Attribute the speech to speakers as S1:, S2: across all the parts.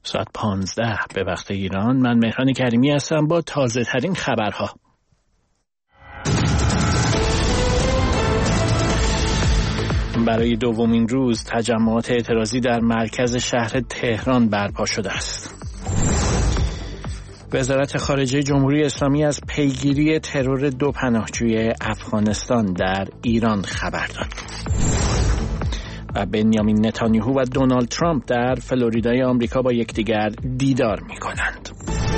S1: ساعت 15 به وقت ایران. من مهران کریمی هستم با تازه ترین خبرها. برای دومین روز تجمعات اعتراضی در مرکز شهر تهران برپا شده است. وزارت خارجه جمهوری اسلامی از پیگیری ترور 2 پناهجوی افغانستان در ایران خبر داد. و بنیامین نتانیاهو و دونالد ترامپ در فلوریدای آمریکا با یکدیگر دیدار می‌کنند.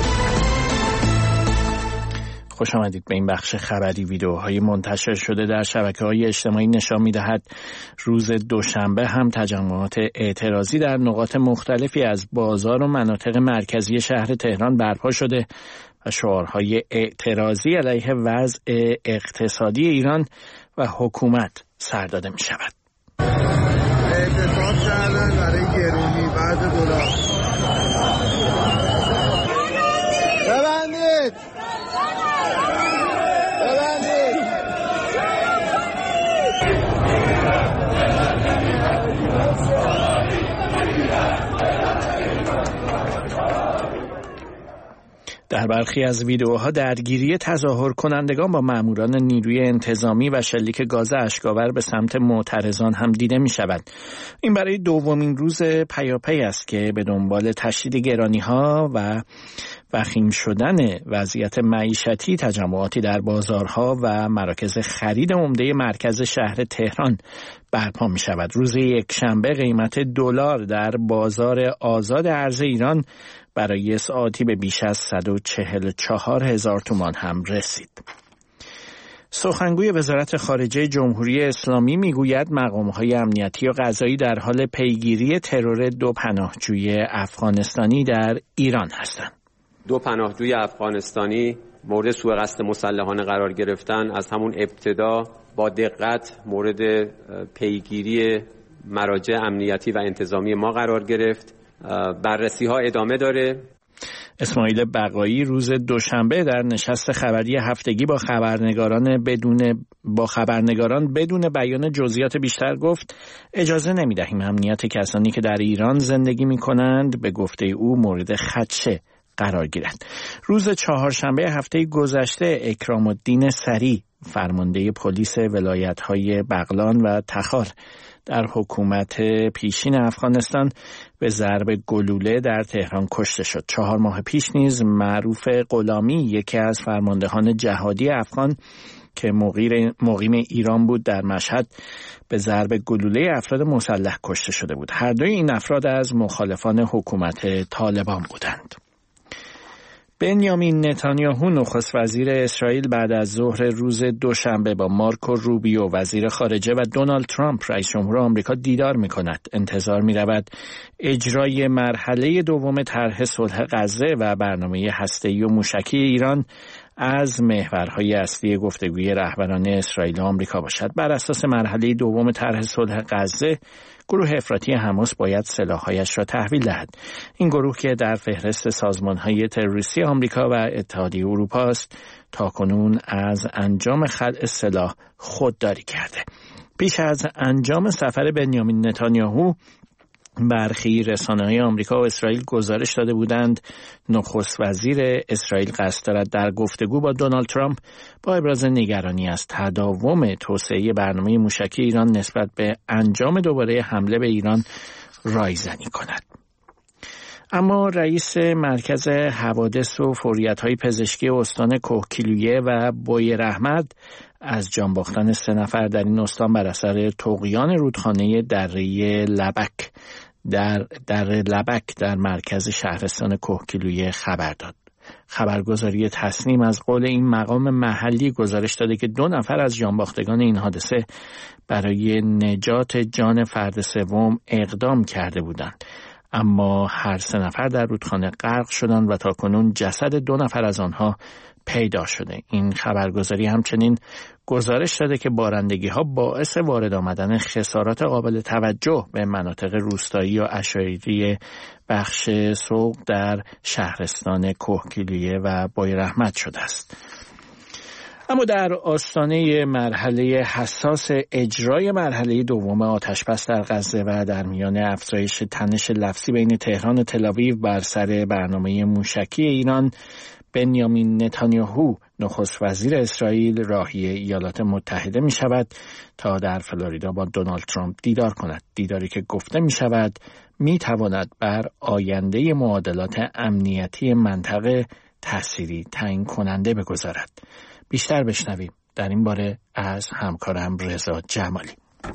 S1: خوش آمدید به این بخش خبری. ویدیوهای منتشر شده در شبکه‌های اجتماعی نشان می‌دهد روز دوشنبه هم تجمعات اعتراضی در نقاط مختلفی از بازار و مناطق مرکزی شهر تهران برپا شده و شعارهای اعتراضی علیه وضع اقتصادی ایران و حکومت سر داده می‌شود.
S2: اعتصاب کردن برای گرونی بعد دلار. ببندید.
S1: در برخی از ویدیوها درگیری تظاهر کنندگان با ماموران نیروی انتظامی و شلیک گاز اشک‌آور به سمت معترضان هم دیده می شود. این برای دومین روز پیاپی است که به دنبال تشدید گرانی‌ها و وخیم شدن وضعیت معیشتی تجمعاتی در بازارها و مراکز خرید عمده مرکز شهر تهران برپا می شود. روز یکشنبه قیمت دلار در بازار آزاد ارز ایران برای ساعتی به بیش از 144,000 تومان هم رسید. سخنگوی وزارت خارجه جمهوری اسلامی میگوید مقام‌های امنیتی و قضایی در حال پیگیری ترور 2 پناهجوی افغانستانی در ایران هستند.
S3: 2 پناهجوی افغانستانی مورد سوء قصد مسلحانه قرار گرفتن از همون ابتدا با دقت مورد پیگیری مراجع امنیتی و انتظامی ما قرار گرفت. بررسی ها ادامه داره.
S1: اسماعیل بقایی روز دوشنبه در نشست خبری هفتگی با خبرنگاران بدون بیان جزئیات بیشتر گفت اجازه نمی‌دهیم امنیت کسانی که در ایران زندگی می‌کنند به گفته او مورد خدشه قرار گیرد. روز چهارشنبه هفته گذشته اکرام الدین سری فرمانده پلیس ولایت‌های بغلان و تخار در حکومت پیشین افغانستان به ضرب گلوله در تهران کشته شد. 4 ماه پیش نیز معروف غلامی یکی از فرماندهان جهادی افغان که مقیم ایران بود در مشهد به ضرب گلوله افراد مسلح کشته شده بود. هر دوی این افراد از مخالفان حکومت طالبان بودند. بنیامین نتانیاهو نخست وزیر اسرائیل بعد از ظهر روز دوشنبه با مارکو روبیو وزیر خارجه و دونالد ترامپ رئیس جمهور آمریکا دیدار می‌کند. انتظار می‌رود اجرای مرحله دوم طرح صلح غزه و برنامه هسته‌ای و موشکی ایران از محورهای اصلی گفتگوی رهبران اسرائیل و آمریکا باشد. بر اساس مرحله دوم طرح صلح غزه گروه افراطی حماس باید سلاح‌هایش را تحویل دهد. این گروه که در فهرست سازمان‌های تروریستی آمریکا و اتحادیه اروپا است، تاکنون از انجام خلع سلاح خودداری کرده. پیش از انجام سفر بنیامین نتانیاهو برخی رسانه‌های آمریکا و اسرائیل گزارش داده بودند نخست وزیر اسرائیل قصد دارد در گفتگو با دونالد ترامپ با ابراز نگرانی از تداوم توسعه برنامه موشکی ایران نسبت به انجام دوباره حمله به ایران رایزنی کند. اما رئیس مرکز حوادث و فوریت‌های پزشکی استان کوهگیلویه و بویراحمد از جان باختن 3 نفر در این استان بر اثر طغیان رودخانه دره لبک در مرکز شهرستان کوهگیلویه خبر داد. خبرگزاری تصنیم از قول این مقام محلی گزارش داده که 2 نفر از جانباختگان این حادثه برای نجات جان فرد سوم اقدام کرده بودند، اما هر 3 نفر در رودخانه غرق شدند و تاکنون جسد 2 نفر از آنها پیدا شده. این خبرگزاری همچنین گزارش داده که بارندگی‌ها باعث وارد آمدن خسارات قابل توجه به مناطق روستایی و عشایری بخش سوق در شهرستان کوهگیلویه و بویراحمد شده است. اما در آستانه مرحله حساس اجرای مرحله دوم آتشبس در غزه و در میان افزایش تنش لفظی بین تهران و تل‌آویو بر سر برنامه موشکی ایران، بنیامین نتانیاهو نخست وزیر اسرائیل راهی ایالات متحده می شود تا در فلوریدا با دونالد ترامپ دیدار کند. دیداری که گفته می شود می تواند بر آینده معادلات امنیتی منطقه تأثیری تعیین کننده بگذارد. بیشتر بشنویم در این باره از همکارم رضا جمالی.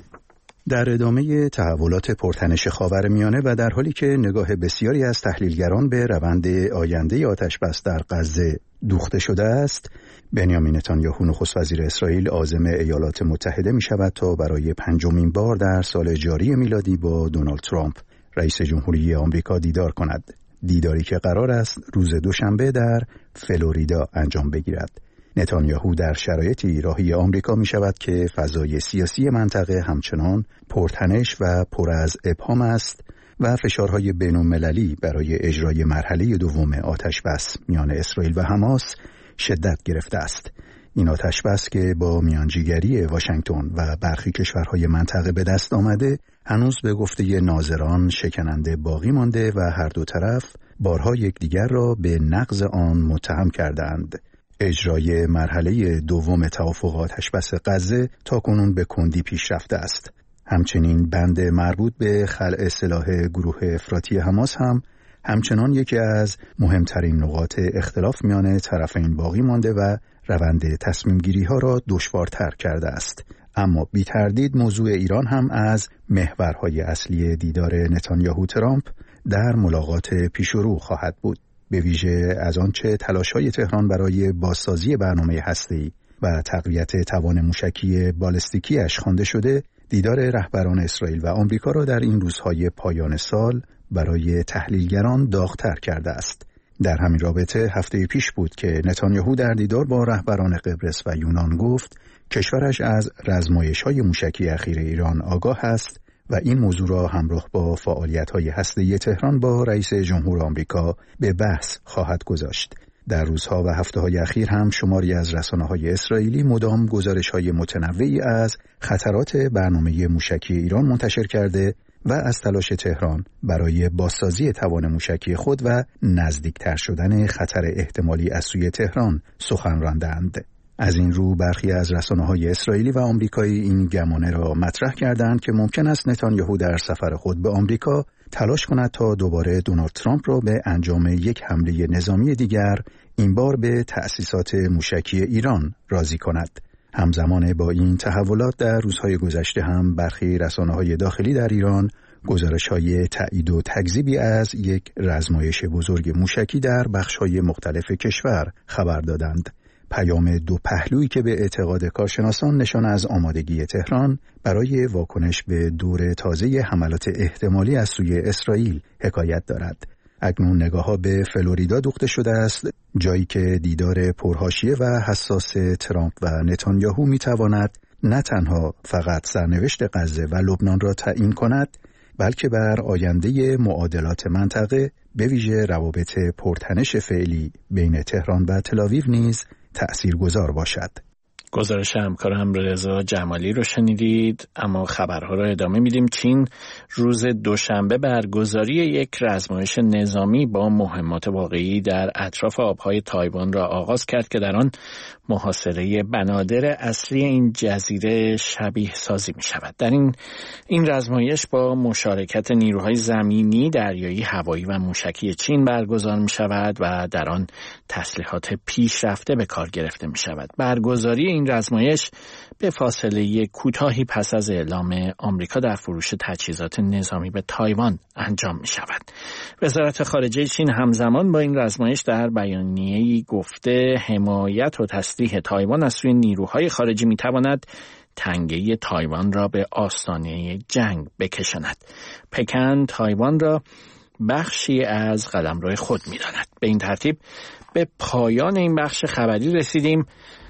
S4: در ادامه تحولات پرتنش خاورمیانه و در حالی که نگاه بسیاری از تحلیلگران به روند آینده آتشبس در غزه دوخته شده است، بنیامین نتانیاهو نخست وزیر اسرائیل عازم ایالات متحده می شود تا برای 5مین بار در سال جاری میلادی با دونالد ترامپ رئیس جمهوری آمریکا دیدار کند. دیداری که قرار است روز دوشنبه در فلوریدا انجام بگیرد. نتانیاهو در شرایطی راهی آمریکا می شود که فضای سیاسی منطقه همچنان پرتنش و پر از ابهام است و فشارهای بین‌المللی برای اجرای مرحله دوم آتشبس میان اسرائیل و حماس شدت گرفته است. این آتشبس که با میانجیگری واشنگتن و برخی کشورهای منطقه به دست آمده، هنوز به گفته ناظران شکننده باقی مانده و هر دو طرف بارها یکدیگر را به نقض آن متهم کردند. اجرای مرحله دوم توافق آتشبس غزه تاکنون به کندی پیش رفته است. همچنین بند مربوط به خلع سلاح گروه افراطی حماس هم همچنان یکی از مهمترین نقاط اختلاف میان طرفین باقی مانده و روند تصمیم گیری ها را دشوارتر کرده است. اما بی تردید موضوع ایران هم از محورهای اصلی دیدار نتانیاهو ترامپ در ملاقات پیشرو خواهد بود. به ویژه از آنچه تلاش‌های تهران برای بازسازی برنامه هسته‌ای و تقویت توان موشکی بالستیکی‌اش خوانده شده، دیدار رهبران اسرائیل و آمریکا را در این روزهای پایان سال برای تحلیلگران داغ‌تر کرده است. در همین رابطه هفته پیش بود که نتانیاهو در دیدار با رهبران قبرس و یونان گفت کشورش از رزمایش‌های موشکی اخیر ایران آگاه است و این موضوع را همراه با فعالیت‌های هسته‌ای تهران با رئیس جمهور آمریکا به بحث خواهد گذاشت. در روزها و هفته‌های اخیر هم شماری از رسانه‌های اسرائیلی مدام گزارش‌های متنوعی از خطرات برنامه موشکی ایران منتشر کرده و از تلاش تهران برای بازسازی توان موشکی خود و نزدیکتر شدن خطر احتمالی از سوی تهران سخن راندند. از این رو برخی از رسانه‌های اسرائیلی و آمریکایی این گمانه را مطرح کردند که ممکن است نتانیاهو در سفر خود به آمریکا تلاش کند تا دوباره دونالد ترامپ را به انجام یک حمله نظامی دیگر، این بار به تأسیسات موشکی ایران راضی کند. همزمان با این تحولات در روزهای گذشته هم برخی رسانه‌های داخلی در ایران گزارش‌های تایید و تکذیبی از یک رزمایش بزرگ موشکی در بخش‌های مختلف کشور خبر دادند. پیام دو پهلویی که به اعتقاد کارشناسان نشان از آمادگی تهران برای واکنش به دور تازه حملات احتمالی از سوی اسرائیل حکایت دارد. اکنون نگاه‌ها به فلوریدا دوخته شده است، جایی که دیدار پرحاشیه و حساس ترامپ و نتانیاهو می‌تواند نه تنها فقط سرنوشت غزه و لبنان را تعیین کند، بلکه بر آینده معادلات منطقه به ویژه روابط پرتنش فعلی بین تهران و تل‌آویو نیز تأثیرگذار باشد.
S1: گزارش همکارم رضا جمالی رو شنیدید. اما خبرها رو ادامه میدیم. چین روز دوشنبه برگزاری یک رزمایش نظامی با مهمات واقعی در اطراف آبهای تایوان را آغاز کرد که در آن محاصره بنادر اصلی این جزیره شبیه سازی می شود. در این رزمایش با مشارکت نیروهای زمینی، دریایی، هوایی و موشکی چین برگزار می شود و در آن تسلیحات پیشرفته به کار گرفته می شود. برگزاری این رزمایش به فاصله کوتاهی پس از اعلام آمریکا در فروش تجهیزات نظامی به تایوان انجام می شود. وزارت خارجه چین همزمان با این رزمایش در بیانیه‌ای گفته حمایت و تسلیح تایوان از سوی نیروهای خارجی می تواند تنگه تایوان را به آستانه جنگ بکشاند. پکن تایوان را بخشی از قلمرو خود می داند. به این ترتیب به پایان این بخش خبری رسیدیم.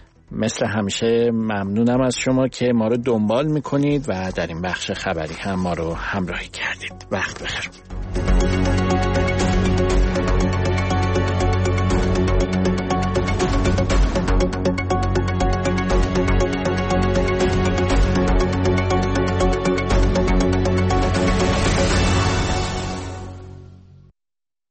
S1: مثل همیشه ممنونم از شما که ما رو دنبال میکنید و در این بخش خبری هم ما رو همراهی کردید. وقت بخیر.